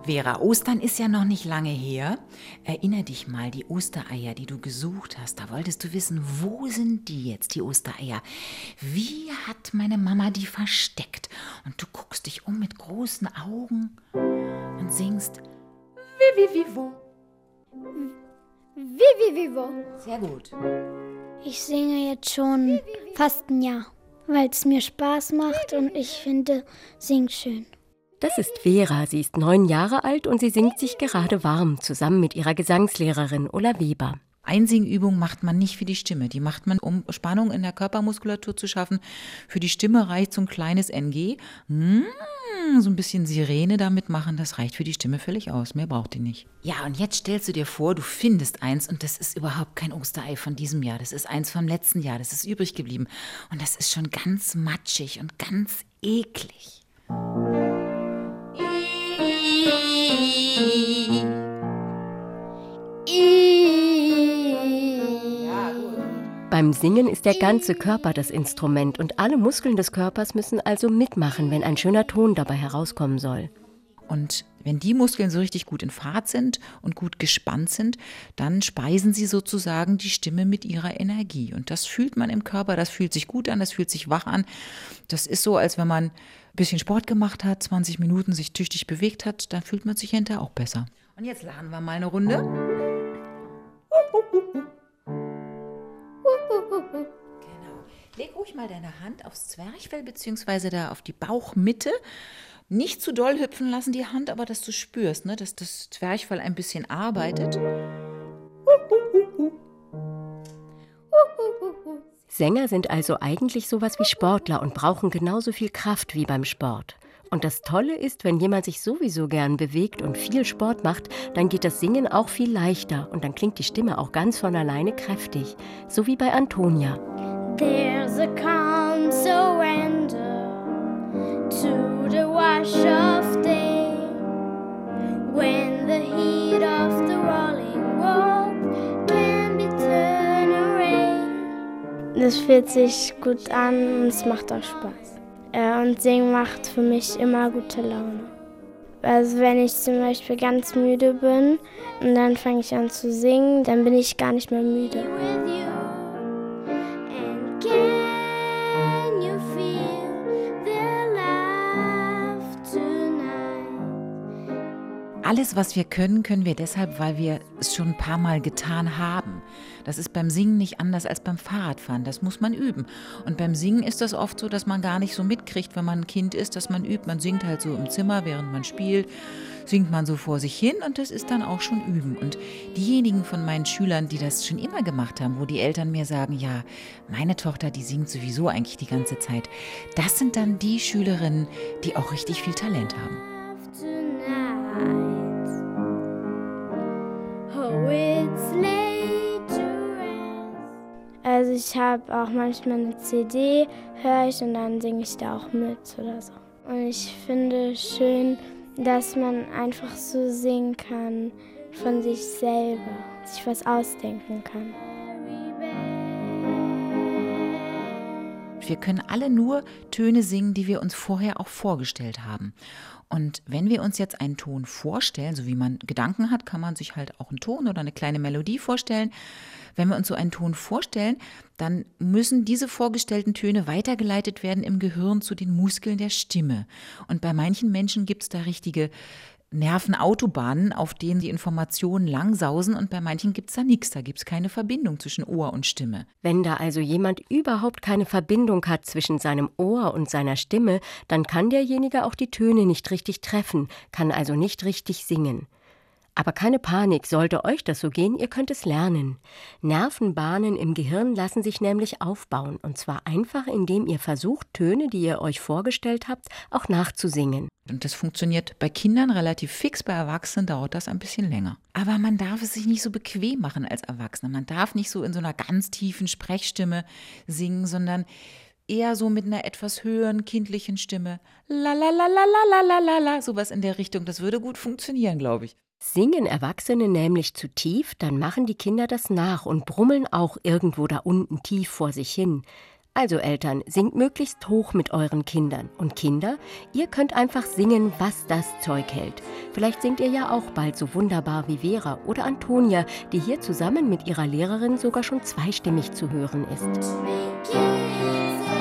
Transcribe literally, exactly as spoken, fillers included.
Vera, Ostern ist ja noch nicht lange her. Erinner dich mal, die Ostereier, die du gesucht hast, da wolltest du wissen, wo sind die jetzt, die Ostereier? Wie hat meine Mama die versteckt? Und du guckst dich um mit großen Augen und singst Wie, wie, wie, wo? Wie, wie, wie, wo? Sehr gut. Ich singe jetzt schon fast ein Jahr, weil es mir Spaß macht und ich finde, singen schön. Das ist Vera, sie ist neun Jahre alt und sie singt sich gerade warm, zusammen mit ihrer Gesangslehrerin Ulla Weber. Einsingübung macht man nicht für die Stimme, die macht man, um Spannung in der Körpermuskulatur zu schaffen. Für die Stimme reicht so ein kleines N G, mm, so ein bisschen Sirene damit machen, das reicht für die Stimme völlig aus, mehr braucht die nicht. Ja, und jetzt stellst du dir vor, du findest eins und das ist überhaupt kein Osterei von diesem Jahr, das ist eins vom letzten Jahr, das ist übrig geblieben und das ist schon ganz matschig und ganz eklig. Beim Singen ist der ganze Körper das Instrument und alle Muskeln des Körpers müssen also mitmachen, wenn ein schöner Ton dabei herauskommen soll. Und wenn die Muskeln so richtig gut in Fahrt sind und gut gespannt sind, dann speisen sie sozusagen die Stimme mit ihrer Energie. Und das fühlt man im Körper, das fühlt sich gut an, das fühlt sich wach an. Das ist so, als wenn man ein bisschen Sport gemacht hat, zwanzig Minuten sich tüchtig bewegt hat, dann fühlt man sich hinterher auch besser. Und jetzt lachen wir mal eine Runde. Genau. Leg ruhig mal deine Hand aufs Zwerchfell bzw. da auf die Bauchmitte. Nicht zu doll hüpfen lassen die Hand, aber dass du spürst, ne, dass das Zwerchfell ein bisschen arbeitet. Sänger sind also eigentlich sowas wie Sportler und brauchen genauso viel Kraft wie beim Sport. Und das Tolle ist, wenn jemand sich sowieso gern bewegt und viel Sport macht, dann geht das Singen auch viel leichter und dann klingt die Stimme auch ganz von alleine kräftig, so wie bei Antonia. There's a calm surrender to the wash of day, when the heat of the rolling world can be turned away. Das fühlt sich gut an und es macht auch Spaß. Und Singen macht für mich immer gute Laune. Also wenn ich zum Beispiel ganz müde bin und dann fange ich an zu singen, dann bin ich gar nicht mehr müde. Alles, was wir können, können wir deshalb, weil wir es schon ein paar Mal getan haben. Das ist beim Singen nicht anders als beim Fahrradfahren. Das muss man üben. Und beim Singen ist das oft so, dass man gar nicht so mitkriegt, wenn man ein Kind ist, dass man übt. Man singt halt so im Zimmer, während man spielt, singt man so vor sich hin und das ist dann auch schon Üben. Und diejenigen von meinen Schülern, die das schon immer gemacht haben, wo die Eltern mir sagen, ja, meine Tochter, die singt sowieso eigentlich die ganze Zeit, das sind dann die Schülerinnen, die auch richtig viel Talent haben. Also ich habe auch manchmal eine C D, höre ich und dann singe ich da auch mit oder so. Und ich finde schön, dass man einfach so singen kann von sich selber, sich was ausdenken kann. Wir können alle nur Töne singen, die wir uns vorher auch vorgestellt haben. Und wenn wir uns jetzt einen Ton vorstellen, so wie man Gedanken hat, kann man sich halt auch einen Ton oder eine kleine Melodie vorstellen. Wenn wir uns so einen Ton vorstellen, dann müssen diese vorgestellten Töne weitergeleitet werden im Gehirn zu den Muskeln der Stimme. Und bei manchen Menschen gibt es da richtige Nervenautobahnen, auf denen die Informationen langsausen und bei manchen gibt es da nichts, da gibt es keine Verbindung zwischen Ohr und Stimme. Wenn da also jemand überhaupt keine Verbindung hat zwischen seinem Ohr und seiner Stimme, dann kann derjenige auch die Töne nicht richtig treffen, kann also nicht richtig singen. Aber keine Panik, sollte euch das so gehen, ihr könnt es lernen. Nervenbahnen im Gehirn lassen sich nämlich aufbauen, und zwar einfach, indem ihr versucht, Töne, die ihr euch vorgestellt habt, auch nachzusingen. Und das funktioniert bei Kindern relativ fix, bei Erwachsenen dauert das ein bisschen länger. Aber man darf es sich nicht so bequem machen als Erwachsener. Man darf nicht so in so einer ganz tiefen Sprechstimme singen, sondern eher so mit einer etwas höheren, kindlichen Stimme. La la la la la la la la, sowas in der Richtung. Das würde gut funktionieren, glaube ich. Singen Erwachsene nämlich zu tief, dann machen die Kinder das nach und brummeln auch irgendwo da unten tief vor sich hin. Also Eltern, singt möglichst hoch mit euren Kindern. Und Kinder, ihr könnt einfach singen, was das Zeug hält. Vielleicht singt ihr ja auch bald so wunderbar wie Vera oder Antonia, die hier zusammen mit ihrer Lehrerin sogar schon zweistimmig zu hören ist. Make it